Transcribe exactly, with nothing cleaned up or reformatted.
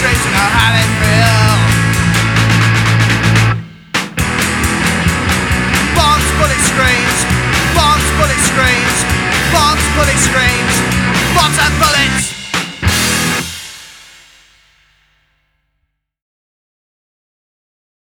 streets and know how they feel. Bombs, bullet screams, bombs, bullet screams, bombs, bullet screams, bombs and bullets.